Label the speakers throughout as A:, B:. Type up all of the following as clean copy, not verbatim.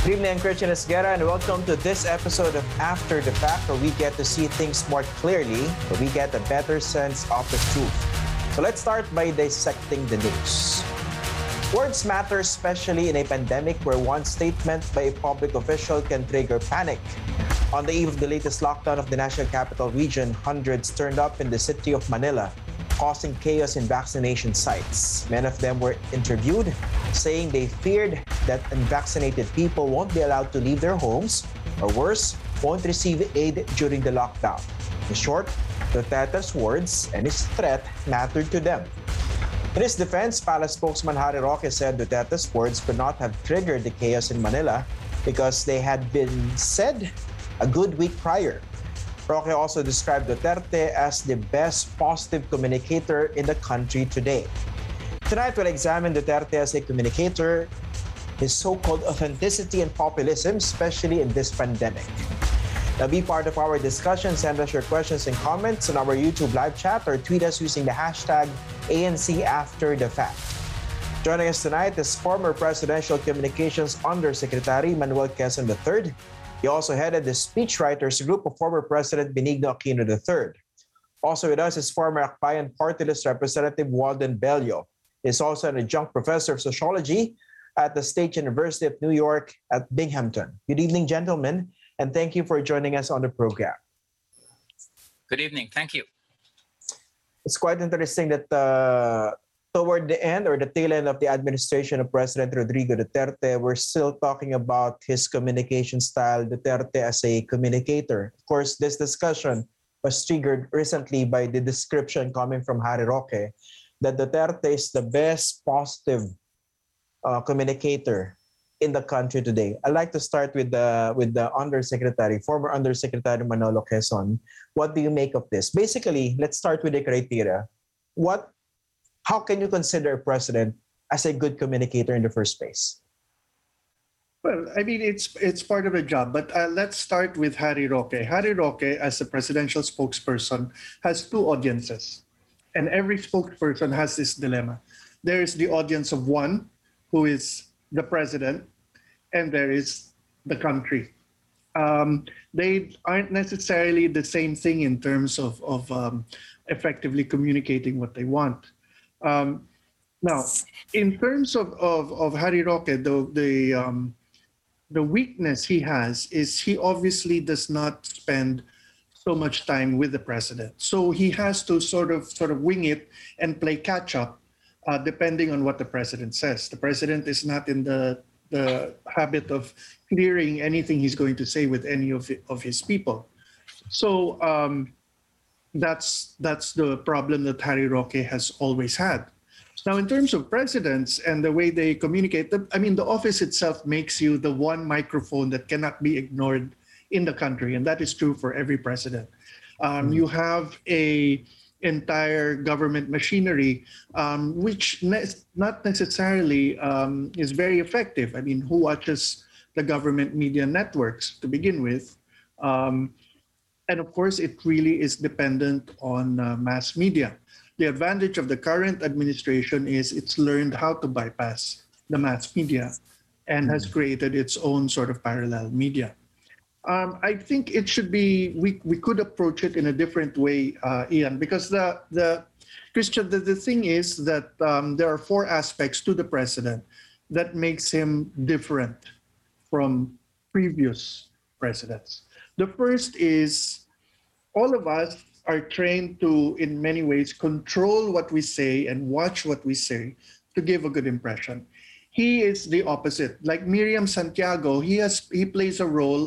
A: Good evening, I'm Christian Esguerra, and welcome to this episode of After the Fact, where we get to see things more clearly, where we get a better sense of the truth. So let's start by dissecting the news. Words matter, especially in a pandemic where one statement by a public official can trigger panic. On the eve of the latest lockdown of the National Capital Region, hundreds turned up in the city of Manila, causing chaos in vaccination sites. Many of them were interviewed, saying they feared that unvaccinated people won't be allowed to leave their homes, or worse, won't receive aid during the lockdown. In short, Duterte's words and his threat mattered to them. In his defense, Palace spokesman Harry Roque said Duterte's words could not have triggered the chaos in Manila because they had been said a good week prior. Roque also described Duterte as the best positive communicator in the country today. Tonight, we'll examine Duterte as a communicator, his so-called authenticity and populism, especially in this pandemic. Now, be part of our discussion. Send us your questions and comments on our YouTube live chat or tweet us using the hashtag #ANCAfterTheFact. Joining us tonight is former Presidential Communications Undersecretary Manuel Quezon III. He also headed the speechwriters group of former President Benigno Aquino III. Also with us is former Akbayan Party List Representative Walden Bello. He is also an adjunct professor of sociology at the State University of New York at Binghamton. Good evening, gentlemen, and thank you for joining us on the program.
B: Good evening. Thank you.
A: It's quite interesting that toward the end or the tail end of the administration of President Rodrigo Duterte, we're still talking about his communication style, Duterte as a communicator. Of course, this discussion was triggered recently by the description coming from Harry Roque that Duterte is the best positive communicator in the country today. I'd like to start with the Undersecretary, former Undersecretary Manolo Quezon. What do you make of this? Basically, let's start with the criteria. How can you consider a president as a good communicator in the first place?
C: Well, I mean, it's part of the job, but let's start with Harry Roque. Harry Roque, as a presidential spokesperson, has two audiences, and every spokesperson has this dilemma. There is the audience of one, who is the president, and there is the country. They aren't necessarily the same thing in terms of effectively communicating what they want. Now, in terms of Harry Roque, the weakness he has is he obviously does not spend so much time with the president. So he has to sort of wing it and play catch up, depending on what the president says. The president is not in the habit of clearing anything he's going to say with any of his people. So that's the problem that Harry Roque has always had. Now, in terms of presidents and the way they communicate, the office itself makes you the one microphone that cannot be ignored in the country, and that is true for every president. You have a entire government machinery, which not necessarily is very effective. I mean, who watches the government media networks to begin with? And of course, it really is dependent on mass media. The advantage of the current administration is it's learned how to bypass the mass media and has created its own sort of parallel media. I think it should be, we could approach it in a different way, Ian, because Christian, the thing is that there are four aspects to the president that makes him different from previous presidents. The first is all of us are trained to, in many ways, control what we say and watch what we say to give a good impression. He is the opposite. Like Miriam Santiago, he plays a role.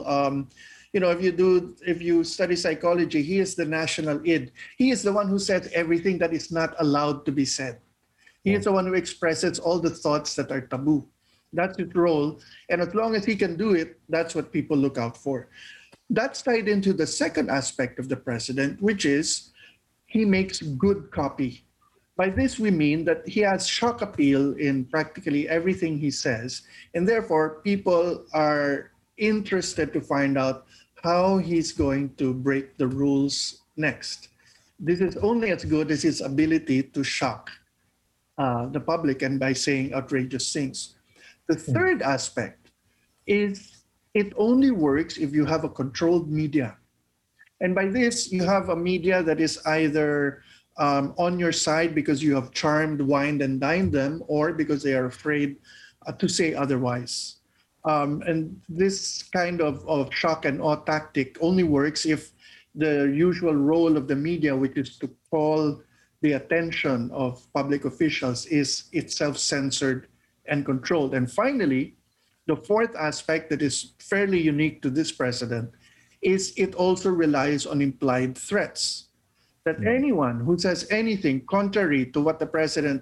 C: If you study psychology, he is the national id. He is the one who says everything that is not allowed to be said. He is the one who expresses all the thoughts that are taboo. That's his role. And as long as he can do it, that's what people look out for. That's tied into the second aspect of the president, which is he makes good copy. By this, we mean that he has shock appeal in practically everything he says, and therefore people are interested to find out how he's going to break the rules next. This is only as good as his ability to shock the public and by saying outrageous things. The third aspect is it only works if you have a controlled media. And by this, you have a media that is either on your side because you have charmed, wined, and dined them, or because they are afraid to say otherwise. And this kind of shock and awe tactic only works if the usual role of the media, which is to call the attention of public officials, is itself censored and controlled. And finally, the fourth aspect that is fairly unique to this president is it also relies on implied threats. That anyone who says anything contrary to what the president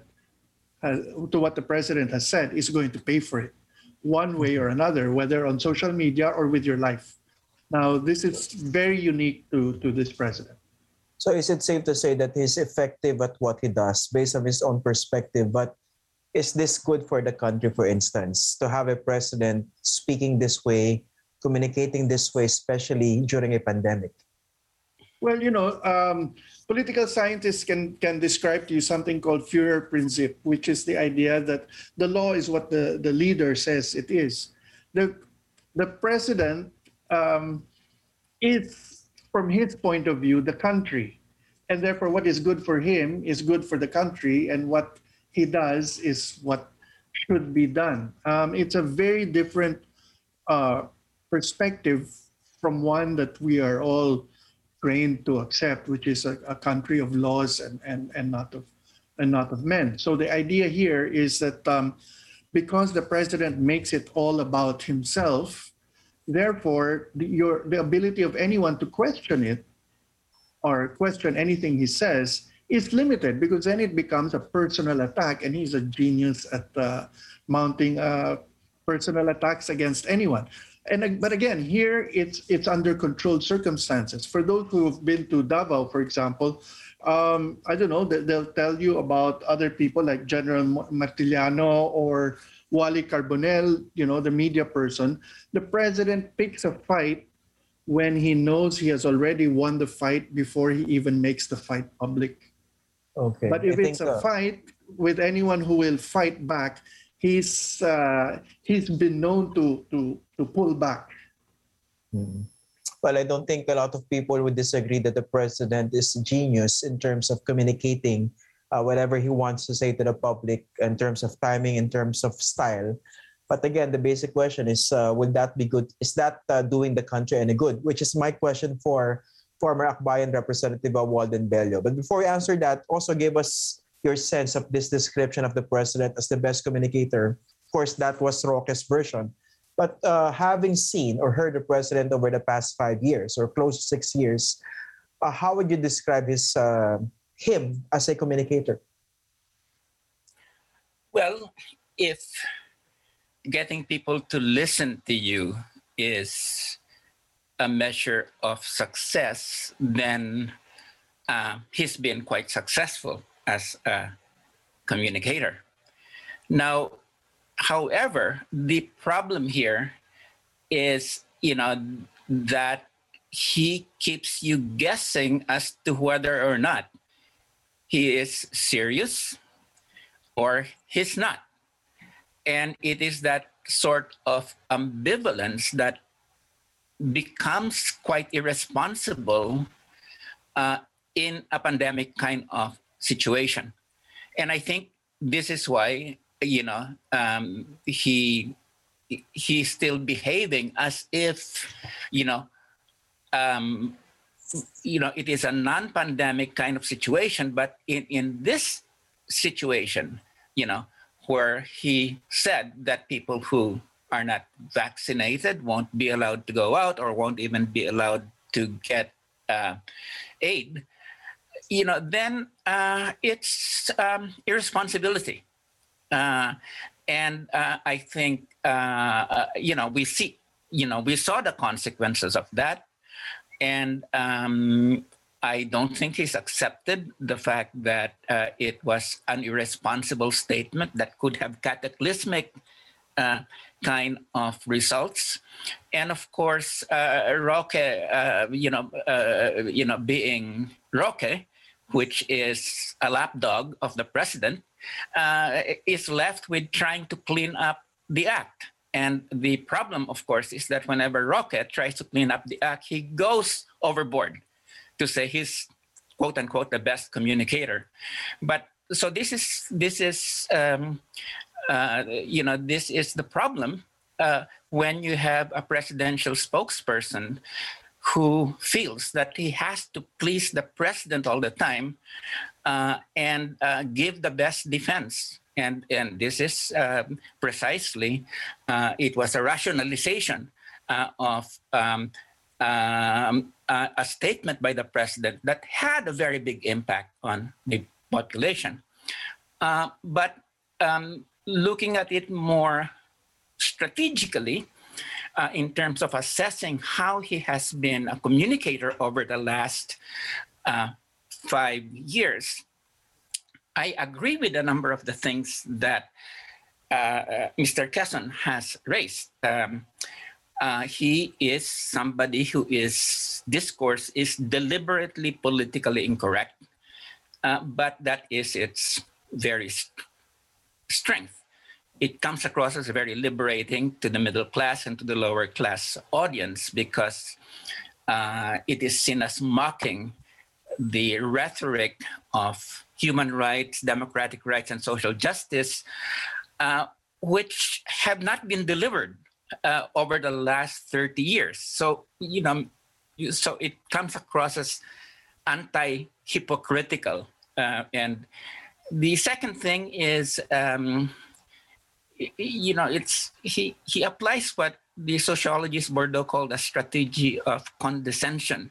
C: has said is going to pay for it, one way or another, whether on social media or with your life. Now, this is very unique to this president.
A: So is it safe to say that he's effective at what he does based on his own perspective? But is this good for the country, for instance, to have a president speaking this way, communicating this way, especially during a pandemic?
C: Well, political scientists can describe to you something called Führerprinzip, which is the idea that the law is what the leader says it is. The president is, from his point of view, the country. And therefore, what is good for him is good for the country, and what he does is what should be done. It's a very different perspective from one that we are all trained to accept, which is a country of laws and not of men. So the idea here is that because the president makes it all about himself, therefore the ability of anyone to question it or question anything he says is limited, because then it becomes a personal attack, and he's a genius at mounting personal attacks against anyone. But again, here it's under controlled circumstances. For those who have been to Davao, for example, I don't know, they'll tell you about other people like General Martiliano or Wally Carbonell, the media person. The president picks a fight when he knows he has already won the fight before he even makes the fight public.
A: Okay.
C: But if it's a fight with anyone who will fight back, he's been known to pull back.
A: Well, I don't think a lot of people would disagree that the president is a genius in terms of communicating whatever he wants to say to the public in terms of timing, in terms of style. But again, the basic question is, would that be good? Is that doing the country any good? Which is my question for former Akbayan Representative Walden Bello. But before we answer that, also give us your sense of this description of the president as the best communicator. Of course, that was Roque's version. But having seen or heard the president over the past 5 years or close to 6 years, how would you describe him as a communicator?
B: Well, if getting people to listen to you is a measure of success, then he's been quite successful as a communicator. Now, however, the problem here is, that he keeps you guessing as to whether or not he is serious or he's not. And it is that sort of ambivalence that becomes quite irresponsible in a pandemic kind of situation. And I think this is why, he's still behaving as if, it is a non-pandemic kind of situation. But in this situation, where he said that people who are not vaccinated won't be allowed to go out or won't even be allowed to get aid, then it's irresponsibility. And I think, we saw the consequences of that. And I don't think he's accepted the fact that it was an irresponsible statement that could have cataclysmic kind of results. And of course, Roque, being Roque, which is a lapdog of the president, is left with trying to clean up the act. And the problem, of course, is that whenever Roque tries to clean up the act, he goes overboard to say he's quote unquote the best communicator. But so this is this is the problem when you have a presidential spokesperson who feels that he has to please the president all the time and give the best defense. And this is precisely, it was a rationalization of a statement by the president that had a very big impact on the population. But looking at it more strategically, in terms of assessing how he has been a communicator over the last 5 years, I agree with a number of the things that Mr. Quezon has raised. He is somebody who is discourse is deliberately politically incorrect, but that is its very strength. It comes across as very liberating to the middle class and to the lower class audience because it is seen as mocking the rhetoric of human rights, democratic rights, and social justice, which have not been delivered over the last 30 years. So, so it comes across as anti-hypocritical. And the second thing is, he applies what the sociologist Bordeaux called a strategy of condescension.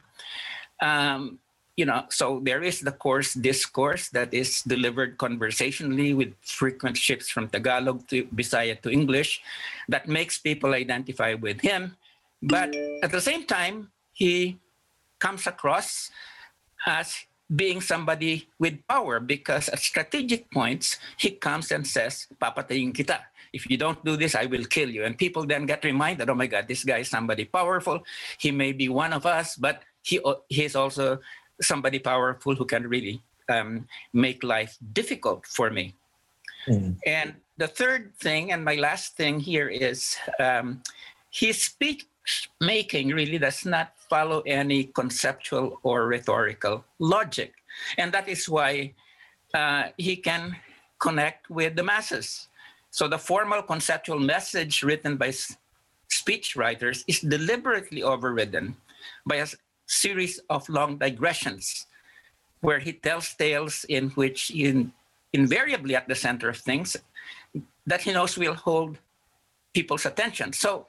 B: So there is the coarse discourse that is delivered conversationally with frequent shifts from Tagalog to Bisaya to English that makes people identify with him. But at the same time, he comes across as being somebody with power because at strategic points, he comes and says, papatayin kita. If you don't do this, I will kill you. And people then get reminded, oh my God, this guy is somebody powerful. He may be one of us, but he's also somebody powerful who can really make life difficult for me. Mm. And the third thing, and my last thing here is his speech making really does not follow any conceptual or rhetorical logic. And that is why he can connect with the masses. So the formal conceptual message written by speech writers is deliberately overridden by a series of long digressions where he tells tales in which invariably at the center of things that he knows will hold people's attention. So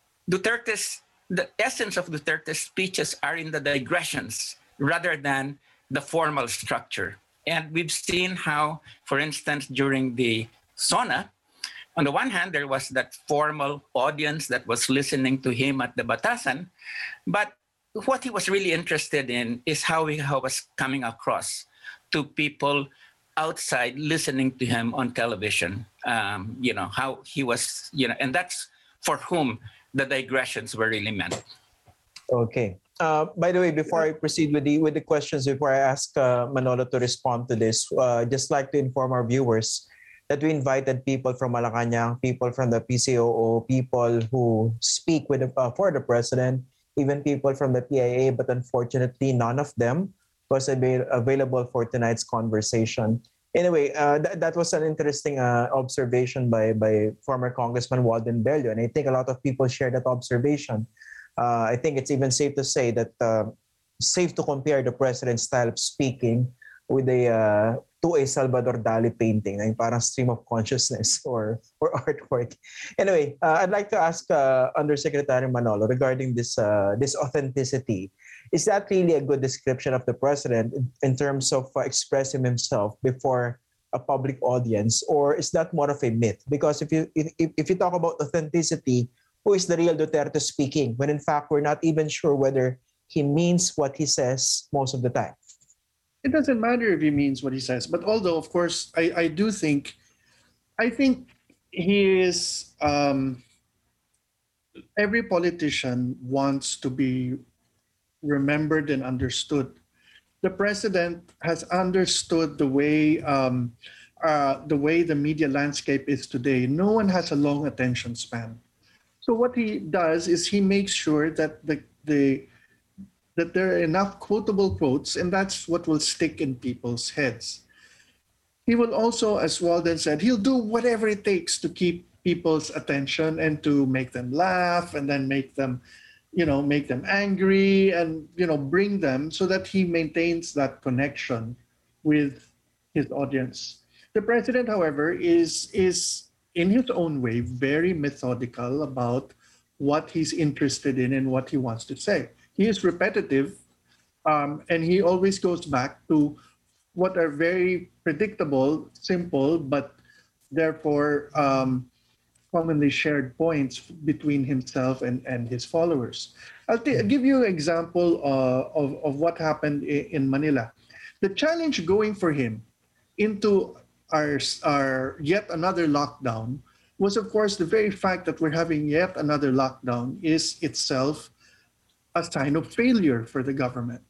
B: the essence of Duterte's speeches are in the digressions rather than the formal structure. And we've seen how, for instance, during the SONA, on the one hand, there was that formal audience that was listening to him at the Batasan, but what he was really interested in is how he was coming across to people outside listening to him on television. How he was, and that's for whom the digressions were really meant.
A: Okay. By the way, before I proceed with the questions, before I ask Manolo to respond to this, just like to inform our viewers that we invited people from Malacanang, people from the PCOO, people who speak for the president, even people from the PIA, but unfortunately, none of them was available for tonight's conversation. Anyway, that was an interesting observation by former Congressman Walden Bello, and I think a lot of people share that observation. I think it's even safe to say that safe to compare the president's style of speaking with to a Salvador Dali painting, ay parang stream of consciousness or artwork. Anyway, I'd like to ask Undersecretary Manolo regarding this authenticity. Is that really a good description of the president in terms of expressing himself before a public audience, or is that more of a myth? Because if you talk about authenticity, who is the real Duterte speaking? When in fact we're not even sure whether he means what he says most of the time.
C: It doesn't matter if he means what he says, but although of course I think he is. Every politician wants to be remembered and understood. The president has understood the way the media landscape is today. No one has a long attention span. So what he does is he makes sure that that there are enough quotable quotes, and that's what will stick in people's heads. He will also, as Walden said, he'll do whatever it takes to keep people's attention and to make them laugh and then make them, make them angry and, bring them so that he maintains that connection with his audience. The president, however, is in his own way very methodical about what he's interested in and what he wants to say. He is repetitive, and he always goes back to what are very predictable, simple, but therefore commonly shared points between himself and his followers. I'll give you an example of what happened in Manila. The challenge going for him into our yet another lockdown was, of course, the very fact that we're having yet another lockdown is itself a sign of failure for the government.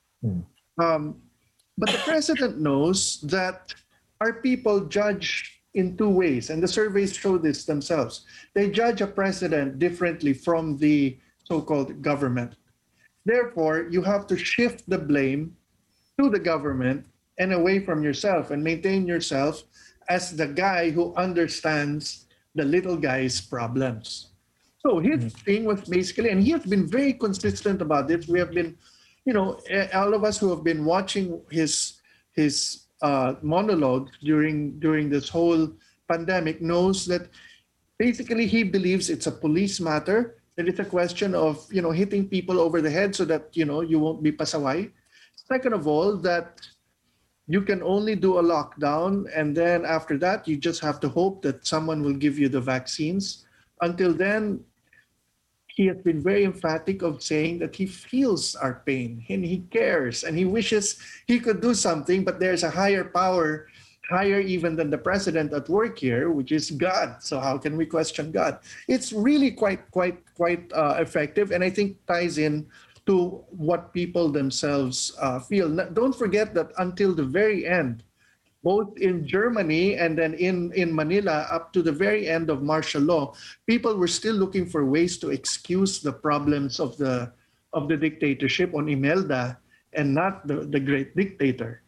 C: But the president knows that our people judge in two ways, and the surveys show this themselves. They judge a president differently from the so-called government. Therefore, you have to shift the blame to the government and away from yourself and maintain yourself as the guy who understands the little guy's problems. So his thing was basically, and he has been very consistent about this. We have been, all of us who have been watching his monologue during this whole pandemic knows that basically he believes it's a police matter, that it's a question of, hitting people over the head so that, you won't be pasaway. Second of all, that you can only do a lockdown, and then after that, you just have to hope that someone will give you the vaccines. Until then, he has been very emphatic of saying that he feels our pain and he cares and he wishes he could do something, but there's a higher power, higher even than the president at work here, which is God. So how can we question God? It's really quite effective, and I think ties in to what people themselves feel. Don't forget that until the very end, both in Germany and then in Manila, up to the very end of martial law, people were still looking for ways to excuse the problems of the dictatorship on Imelda and not the great dictator.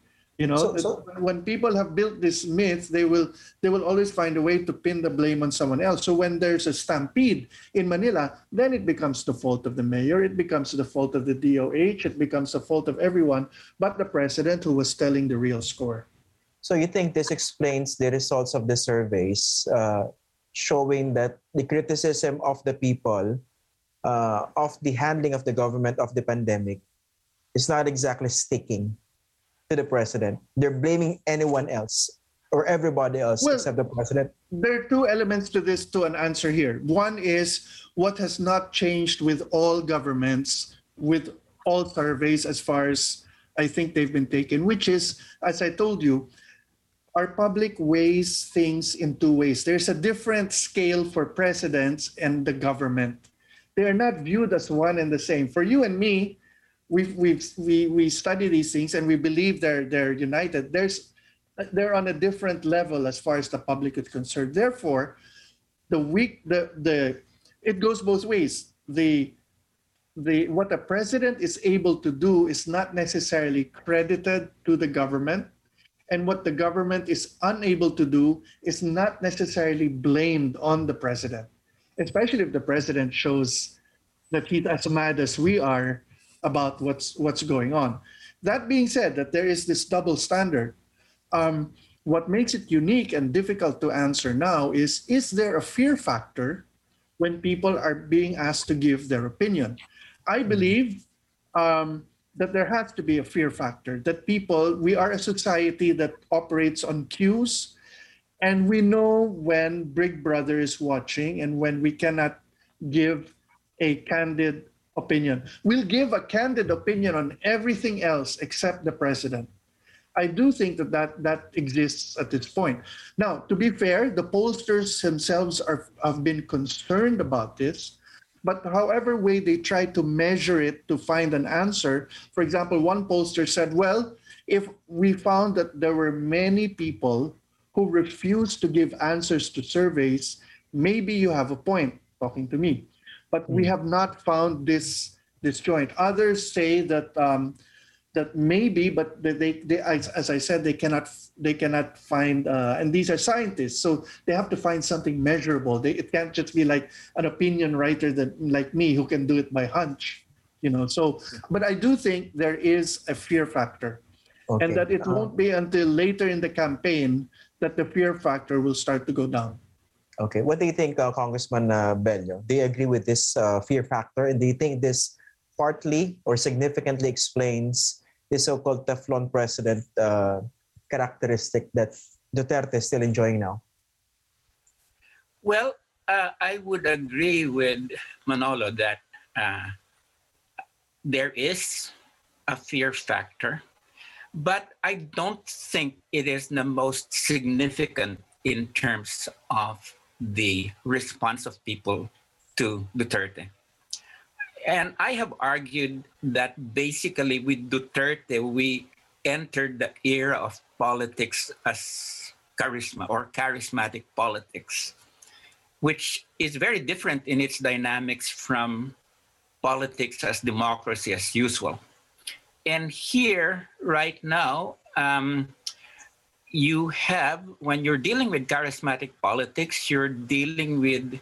C: When people have built this myth, they will always find a way to pin the blame on someone else. So when there's a stampede in Manila, then it becomes the fault of the mayor, it becomes the fault of the DOH, it becomes the fault of everyone but the president, who was telling the real score.
A: So you think this explains the results of the surveys showing that the criticism of the people of the handling of the government of the pandemic is not exactly sticking to the president? They're blaming anyone else or everybody else except the president?
C: There are two elements to this, to an answer here. One is what has not changed with all governments, with all surveys as far as I think they've been taken, which is, as I told you, our public weighs things in two ways. There's a different scale for presidents and the government. They are not viewed as one and the same. For you and me, we study these things and we believe they're united. They're on a different level as far as the public is concerned. Therefore, it goes both ways. What the president is able to do is not necessarily credited to the government, and what the government is unable to do is not necessarily blamed on the president, especially if the president shows that he's as mad as we are about what's going on. That being said, that there is this double standard. What makes it unique and difficult to answer now is there a fear factor when people are being asked to give their opinion? I believe that there has to be a fear factor, that we are a society that operates on cues, and we know when Big Brother is watching and when we cannot give a candid opinion. We'll give a candid opinion on everything else except the president. I do think that exists at this point. Now, to be fair, the pollsters themselves have been concerned about this, but however way they try to measure it to find an answer. For example, one pollster said, well, if we found that there were many people who refused to give answers to surveys, maybe you have a point. talking to me. But we have not found this joint. Others say that that maybe, but they as I said, they cannot find. And these are scientists, so they have to find something measurable. It can't just be like an opinion writer that like me who can do it by hunch, you know. So, but I do think there is a fear factor, and that it won't be until later in the campaign that the fear factor will start to go down.
A: Okay, what do you think, Congressman Bello? Do you agree with this fear factor, and do you think this partly or significantly explains the so-called Teflon president characteristic that Duterte is still enjoying now?
B: Well, I would agree with Manolo that there is a fear factor, but I don't think it is the most significant in terms of the response of people to Duterte. And I have argued that basically with Duterte, we entered the era of politics as charisma or charismatic politics, which is very different in its dynamics from politics as democracy as usual. And here, right now, you have, when you're dealing with charismatic politics, you're dealing with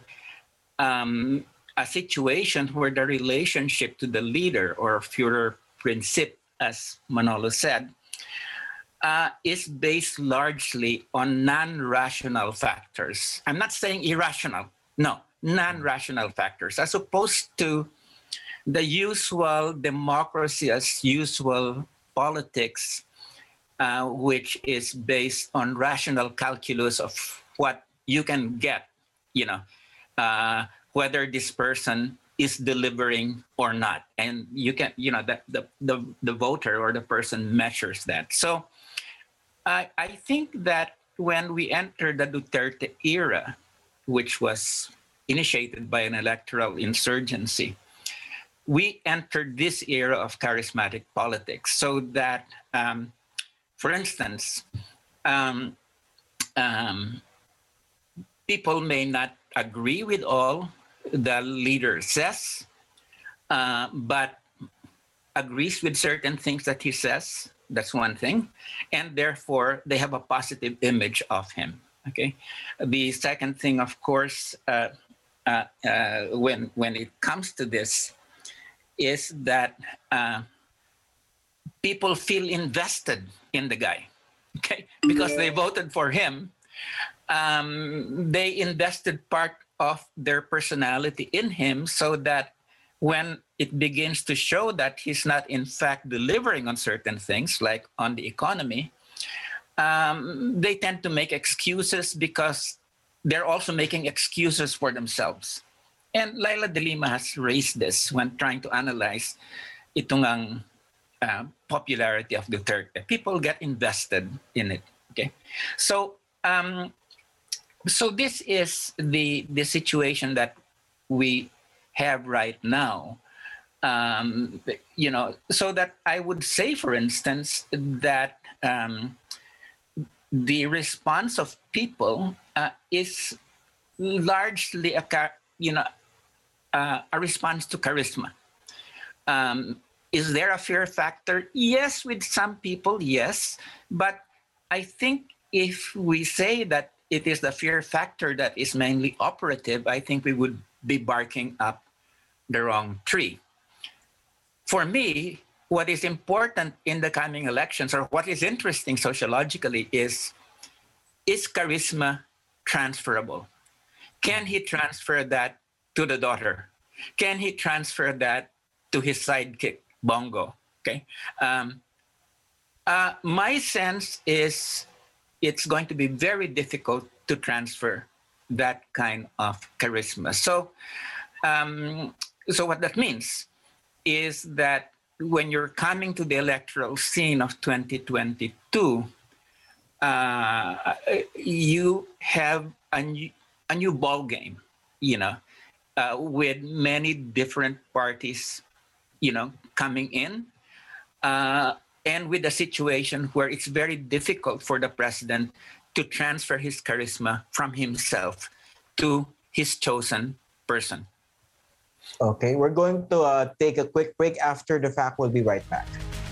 B: a situation where the relationship to the leader or Führerprinzip, as Manolo said, is based largely on non-rational factors. I'm not saying irrational, no, non-rational factors, as opposed to the usual democracy as usual politics, which is based on rational calculus of what you can get, you know, whether this person is delivering or not. And you can, you know, the voter or the person measures that. So I think that when we enter the Duterte era, which was initiated by an electoral insurgency, we entered this era of charismatic politics, so that, for instance, people may not agree with all the leader says, but agrees with certain things that he says. That's one thing. And therefore, they have a positive image of him. Okay. The second thing, of course, when it comes to this, is that people feel invested in the guy, okay? Because they voted for him. They invested part of their personality in him, so that when it begins to show that he's not in fact delivering on certain things, like on the economy, they tend to make excuses because they're also making excuses for themselves. And Laila de Lima has raised this when trying to analyze itong ang popularity of Duterte. People get invested in it. Okay, so so this is the situation that we have right now. You know, so that I would say, for instance, that the response of people is largely a response to charisma. Is there a fear factor? Yes, with some people, yes. But I think if we say that it is the fear factor that is mainly operative, I think we would be barking up the wrong tree. For me, what is important in the coming elections, or what is interesting sociologically, is charisma transferable? Can he transfer that to the daughter? Can he transfer that to his sidekick, Bongo? Okay. My sense is it's going to be very difficult to transfer that kind of charisma. So, so what that means is that when you're coming to the electoral scene of 2022, you have a new ball game, you know, with many different parties, you know, coming in, and with a situation where it's very difficult for the president to transfer his charisma from himself to his chosen person.
A: Okay, we're going to take a quick break. After the fact, we'll be right back.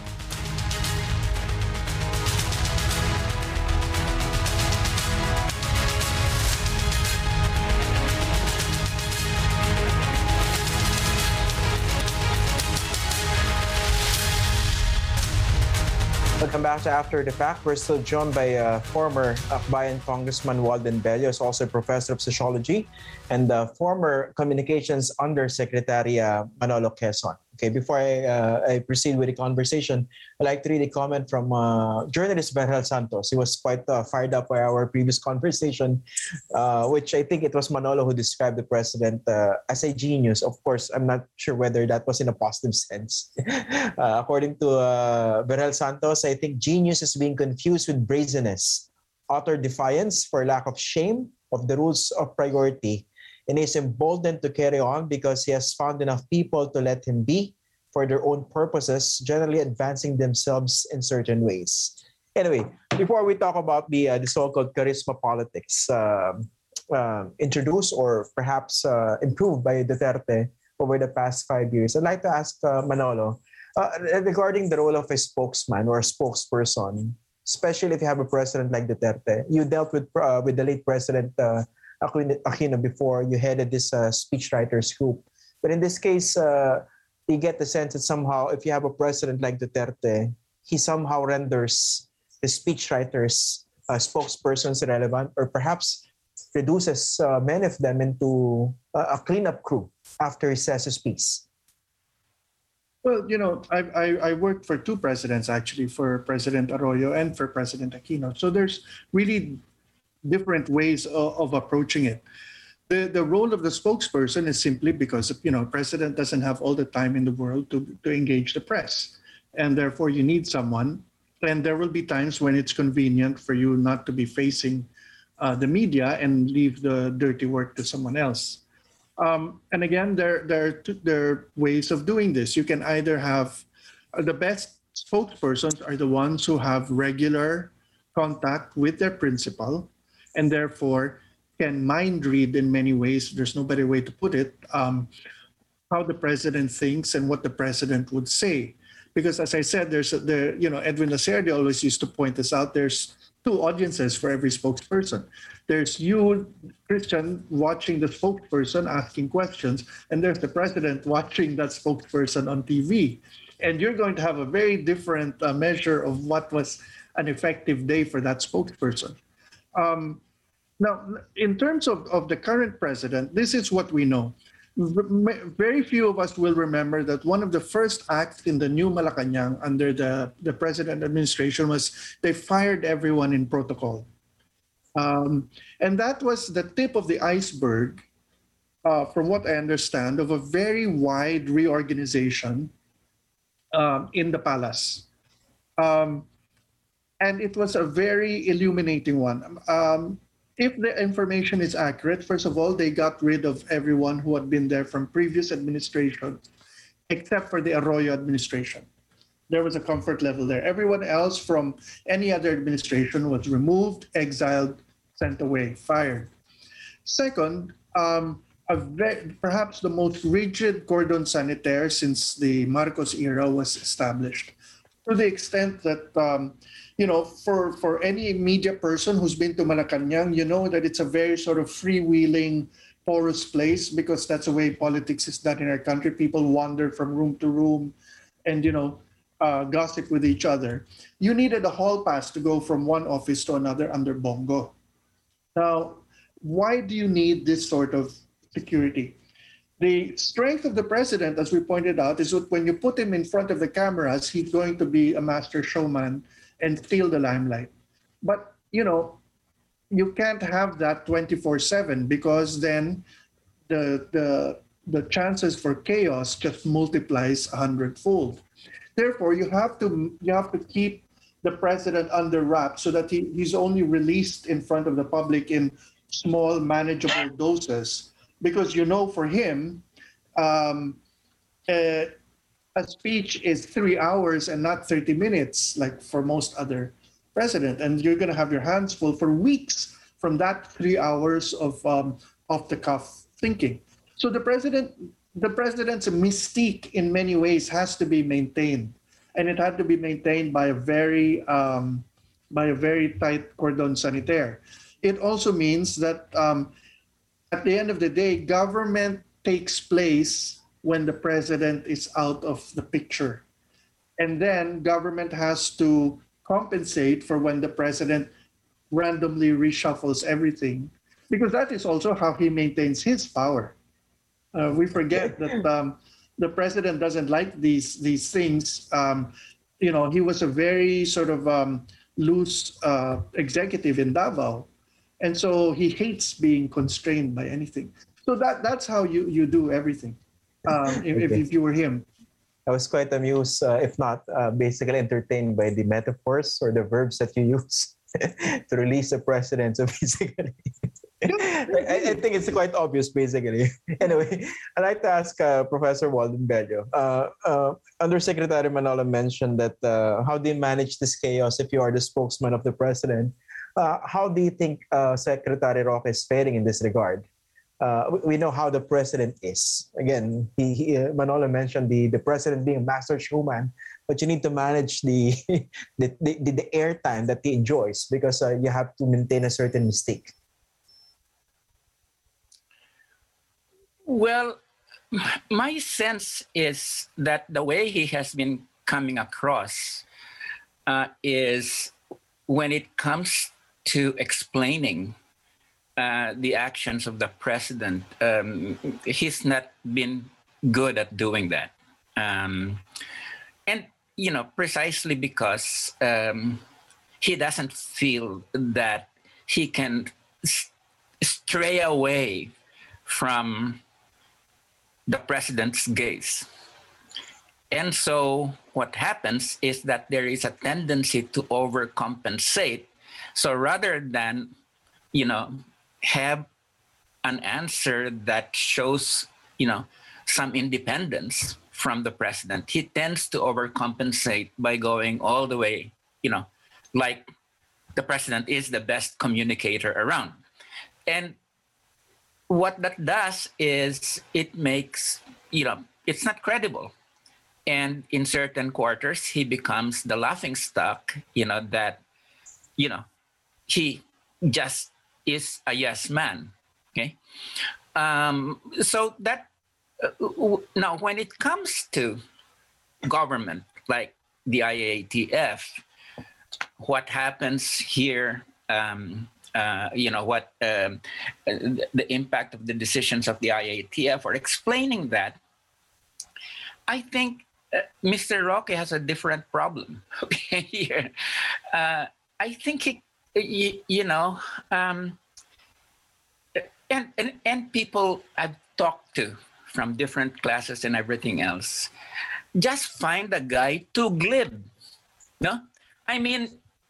A: Welcome back to After the Fact. We're still joined by former Akbayan Congressman Walden Bello, who's also a professor of sociology, and former Communications Undersecretary Manolo Quezon. Okay, before I proceed with the conversation, I'd like to read a comment from journalist Berhel Santos. He was quite fired up by our previous conversation, which I think it was Manolo who described the president as a genius. Of course, I'm not sure whether that was in a positive sense. According to Berhel Santos, I think genius is being confused with brazenness, utter defiance for lack of shame of the rules of priority, and is emboldened to carry on because he has found enough people to let him be for their own purposes, generally advancing themselves in certain ways. Anyway, before we talk about the so-called charisma politics introduced or perhaps improved by Duterte over the past 5 years, I'd like to ask Manolo, regarding the role of a spokesman or a spokesperson, especially if you have a president like Duterte. You dealt with the late President Aquino before. You headed this speechwriters group. But in this case, you get the sense that somehow if you have a president like Duterte, he somehow renders the speechwriters, spokespersons relevant, or perhaps reduces many of them into a cleanup crew after he says his piece.
C: Well, I worked for two presidents, actually, for President Arroyo and for President Aquino. So there's really different ways of approaching it. The role of the spokesperson is simply because, president doesn't have all the time in the world to engage the press. And therefore, you need someone. And there will be times when it's convenient for you not to be facing the media and leave the dirty work to someone else. And again, there are ways of doing this. You can either have the best spokespersons are the ones who have regular contact with their principal and therefore can mind read in many ways. There's no better way to put it, how the president thinks and what the president would say. Because as I said, Edwin Lacerda always used to point this out. There's two audiences for every spokesperson. There's you, Christian, watching the spokesperson asking questions, and there's the president watching that spokesperson on TV. And you're going to have a very different measure of what was an effective day for that spokesperson. Now, in terms of the current president, this is what we know. Very few of us will remember that one of the first acts in the new Malacanang under the president administration was they fired everyone in protocol. And that was the tip of the iceberg, from what I understand, of a very wide reorganization in the palace. And it was a very illuminating one. If the information is accurate, first of all, they got rid of everyone who had been there from previous administration, except for the Arroyo administration. There was a comfort level there. Everyone else from any other administration was removed, exiled, sent away, fired. Second, perhaps the most rigid cordon sanitaire since the Marcos era was established, to the extent that for any media person who's been to Malacanang, you know that it's a very sort of freewheeling, porous place because that's the way politics is done in our country. People wander from room to room and, gossip with each other. You needed a hall pass to go from one office to another under Bongo. Now, why do you need this sort of security? The strength of the president, as we pointed out, is that when you put him in front of the cameras, he's going to be a master showman and steal the limelight. But, you can't have that 24/7 because then the chances for chaos just multiplies 100-fold. Therefore, you have to keep the president under wraps so that he's only released in front of the public in small, manageable doses. Because for him, a speech is 3 hours and not 30 minutes, like for most other presidents. And you're going to have your hands full for weeks from that 3 hours of off-the-cuff thinking. So the president's mystique in many ways has to be maintained, and it had to be maintained by a very tight cordon sanitaire. It also means that at the end of the day, government takes place when the president is out of the picture. And then government has to compensate for when the president randomly reshuffles everything, because that is also how he maintains his power. We forget that the president doesn't like these things. He was a very sort of loose executive in Davao, and so he hates being constrained by anything. So that's how you do everything. If you were him.
A: I was quite amused, if not basically entertained by the metaphors or the verbs that you use to release the president. So basically, I think it's quite obvious, basically. Anyway, I'd like to ask Professor Walden Bello. Undersecretary Manolo mentioned that how do you manage this chaos if you are the spokesman of the president? How do you think Secretary Roque is faring in this regard? We know how the president is. Again, Manolo mentioned the president being a master showman, but you need to manage the airtime that he enjoys, because you have to maintain a certain mystique.
B: Well, my sense is that the way he has been coming across is when it comes to explaining the actions of the president, he's not been good at doing that. And, precisely because he doesn't feel that he can stray away from the president's gaze. And so what happens is that there is a tendency to overcompensate. So rather than, have an answer that shows, some independence from the president, he tends to overcompensate by going all the way, like the president is the best communicator around. And what that does is it makes, it's not credible. And in certain quarters, he becomes the laughingstock, that, he just is a yes man. Okay. So that now when it comes to government, like the IATF, what happens here, the impact of the decisions of the IATF, or explaining that, I think Mr. Roque has a different problem here. I think and people I've talked to from different classes and everything else just find the guy too glib. No, I mean,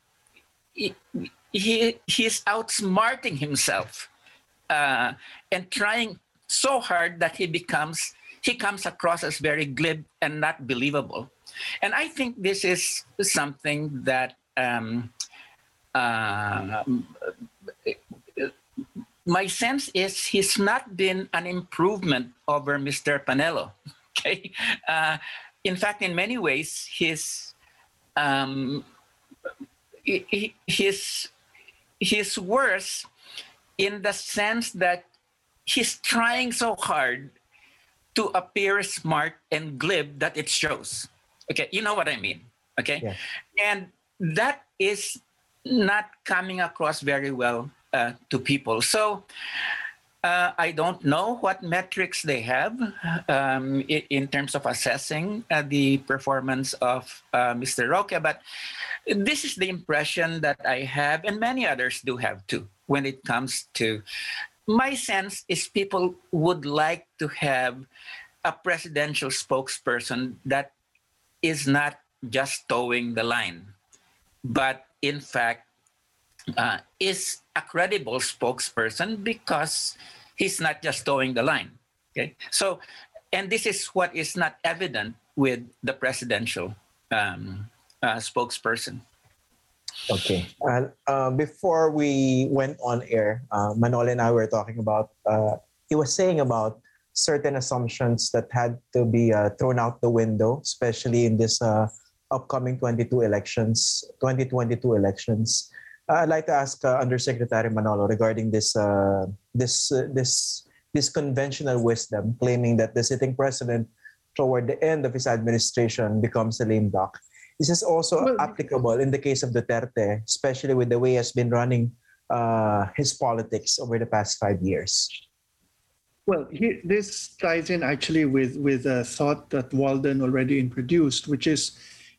B: he's outsmarting himself and trying so hard that he comes across as very glib and not believable. And I think this is something that my sense is he's not been an improvement over Mr. Panelo. Okay, in fact, in many ways, he's worse in the sense that he's trying so hard to appear smart and glib that it shows. Okay, you know what I mean. Okay,
A: yeah.
B: And that is not coming across very well to people. So I don't know what metrics they have in terms of assessing the performance of Mr. Roque, but this is the impression that I have, and many others do have too, when it comes to, my sense is people would like to have a presidential spokesperson that is not just towing the line, but in fact is a credible spokesperson because he's not just towing the line. Okay, so, and this is what is not evident with the presidential spokesperson.
A: Okay. Before we went on air, Manolo and I were talking about, he was saying about certain assumptions that had to be thrown out the window, especially in this upcoming 2022 elections. I'd like to ask Undersecretary Manolo regarding this conventional wisdom, claiming that the sitting president toward the end of his administration becomes a lame duck. This is also applicable in the case of Duterte, especially with the way he has been running his politics over the past 5 years.
C: Well, this ties in actually with a thought that Walden already introduced, which is,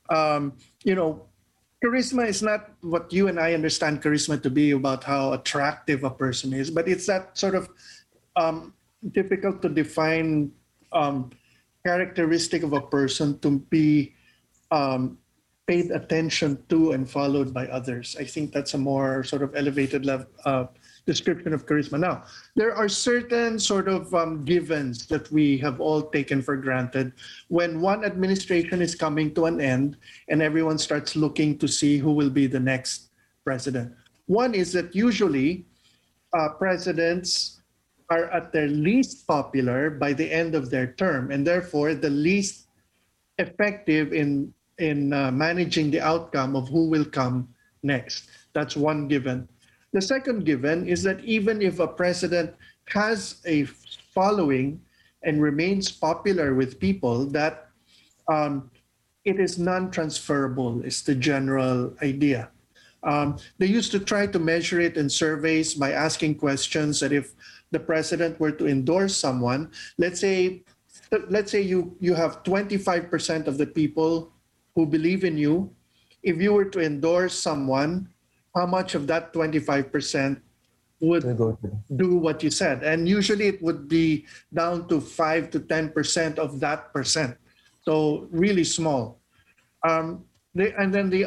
C: charisma is not what you and I understand charisma to be, about how attractive a person is, but it's that sort of difficult to define characteristic of a person to be paid attention to and followed by others. I think that's a more sort of elevated level description of charisma. Now, there are certain sort of givens that we have all taken for granted when one administration is coming to an end and everyone starts looking to see who will be the next president. One is that usually presidents are at their least popular by the end of their term, and therefore the least effective in managing the outcome of who will come next. That's one given. The second given is that even if a president has a following and remains popular with people, that it is non-transferable is the general idea. They used to try to measure it in surveys by asking questions that if the president were to endorse someone, let's say you have 25% of the people who believe in you. If you were to endorse someone, how much of that 25% would do what you said? And usually it would be down to 5 to 10% of that percent. So really small. And then the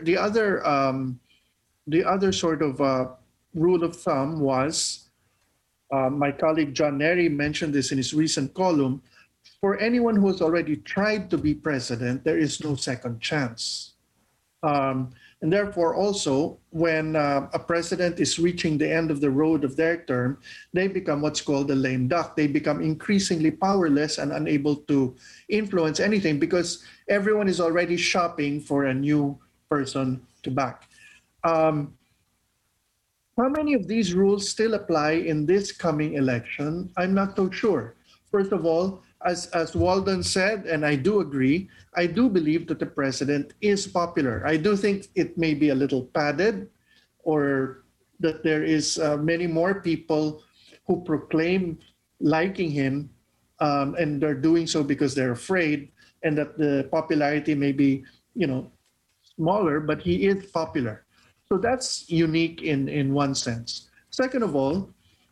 C: other sort of rule of thumb was, my colleague John Nery mentioned this in his recent column, for anyone who has already tried to be president, there is no second chance. And therefore also, when a president is reaching the end of the road of their term, they become what's called a lame duck. They become increasingly powerless and unable to influence anything because everyone is already shopping for a new person to back. How many of these rules still apply in this coming election? I'm not so sure. First of all, as Walden said, and I do agree, I do believe that the president is popular. I do think it may be a little padded, or that there is many more people who proclaim liking him, and they're doing so because they're afraid, and that the popularity may be, smaller, but he is popular. So that's unique in one sense. Second of all,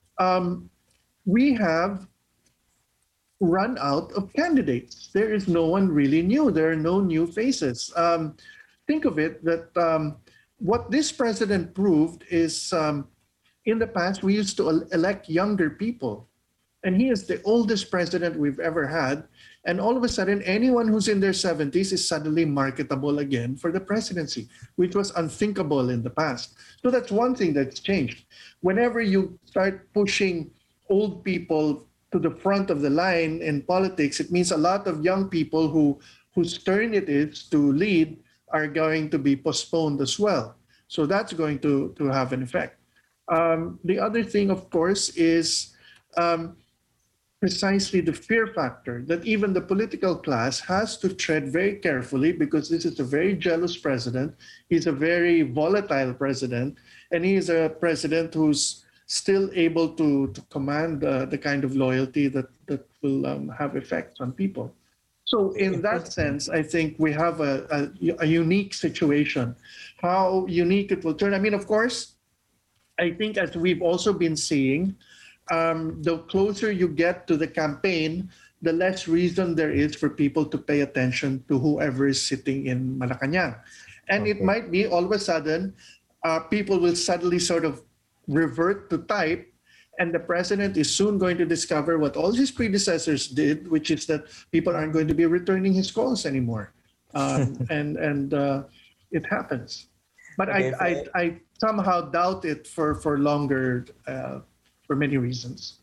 C: we have run out of candidates. There is no one really new. There are no new faces. Think of it that what this president proved is in the past, we used to elect younger people. And he is the oldest president we've ever had. And all of a sudden, anyone who's in their 70s is suddenly marketable again for the presidency, which was unthinkable in the past. So that's one thing that's changed. Whenever you start pushing old people to the front of the line in politics, it means a lot of young people whose turn it is to lead are going to be postponed as well. So that's going to have an effect. The other thing, of course, is precisely the fear factor that even the political class has to tread very carefully, because this is a very jealous president. He's a very volatile president, and he is a president who's still able to command the kind of loyalty that will have effects on people. So in that sense, I think we have a unique situation. How unique it will turn. I mean, of course, I think as we've also been seeing, the closer you get to the campaign, the less reason there is for people to pay attention to whoever is sitting in Malacanang. And it might be all of a sudden, people will suddenly sort of revert to type, and the president is soon going to discover what all his predecessors did, which is that people aren't going to be returning his calls anymore. And it happens. But I somehow doubt it for longer, for many reasons.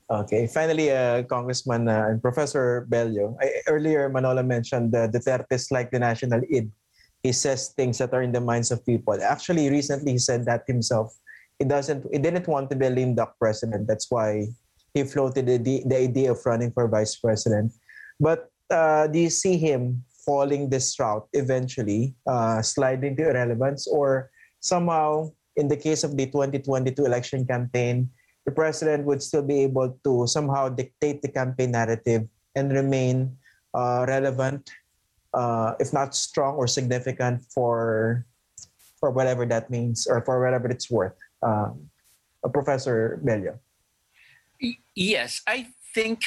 A: Okay. Finally, Congressman and Professor Bello, earlier Manolo mentioned Duterte is like the national id. He says things that are in the minds of people. Actually, recently he said that himself. He didn't want to be a lame duck president. That's why he floated the idea of running for vice president. But do you see him following this route eventually, sliding to irrelevance, or somehow, in the case of the 2022 election campaign, the president would still be able to somehow dictate the campaign narrative and remain relevant, if not strong or significant for whatever that means or for whatever it's worth? Professor Bello.
B: Yes, I think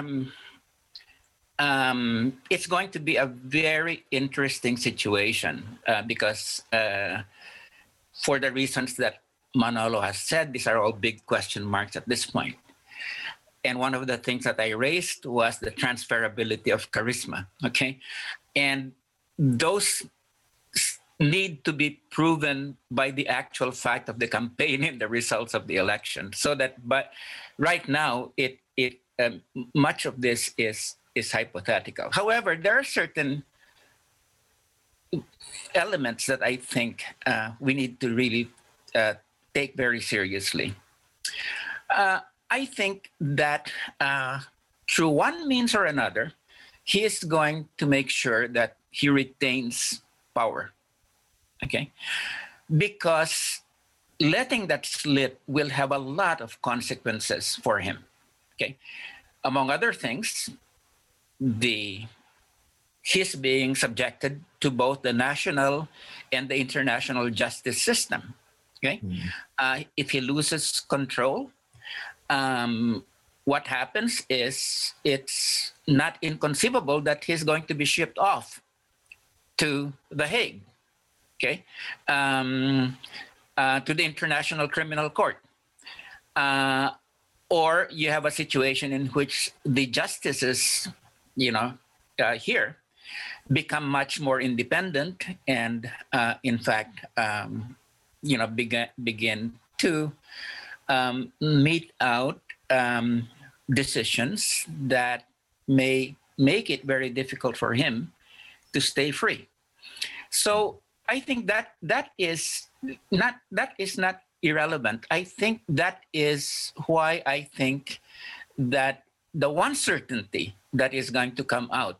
B: it's going to be a very interesting situation because for the reasons that Manolo has said, these are all big question marks at this point. And one of the things that I raised was the transferability of charisma, okay? And those need to be proven by the actual fact of the campaign and the results of the election. So that, but right now, much of this is hypothetical. However, there are certain elements that I think we need to really take very seriously. I think that through one means or another, he is going to make sure that he retains power. Okay, because letting that slip will have a lot of consequences for him. Okay, among other things, he's being subjected to both the national and the international justice system. Okay, if he loses control, what happens is it's not inconceivable that he's going to be shipped off to The Hague. Okay, to the International Criminal Court. Or you have a situation in which the justices, here become much more independent and, in fact, begin to mete out decisions that may make it very difficult for him to stay free. So I think that is not irrelevant. I think that is why I think that the one certainty that is going to come out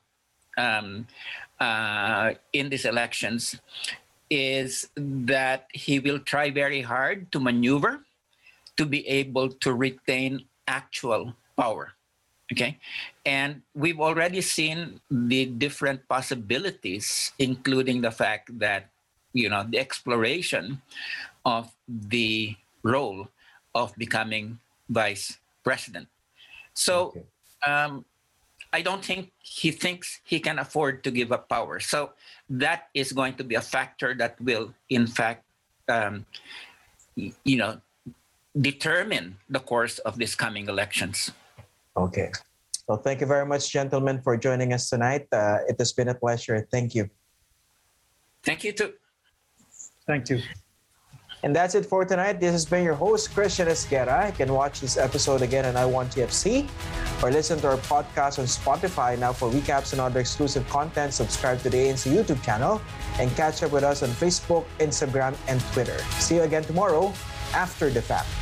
B: in these elections is that he will try very hard to maneuver to be able to retain actual power. Okay, and we've already seen the different possibilities, including the fact that the exploration of the role of becoming vice president. So I don't think he thinks he can afford to give up power. So that is going to be a factor that will, in fact, determine the course of these coming elections.
A: Okay. Well, thank you very much, gentlemen, for joining us tonight. It has been a pleasure. Thank you.
B: Thank you, too.
C: Thank you.
A: And that's it for tonight. This has been your host, Christian Esguerra. You can watch this episode again on iWantTFC or listen to our podcast on Spotify. Now, for recaps and other exclusive content, subscribe to the ANC YouTube channel and catch up with us on Facebook, Instagram, and Twitter. See you again tomorrow after the fact.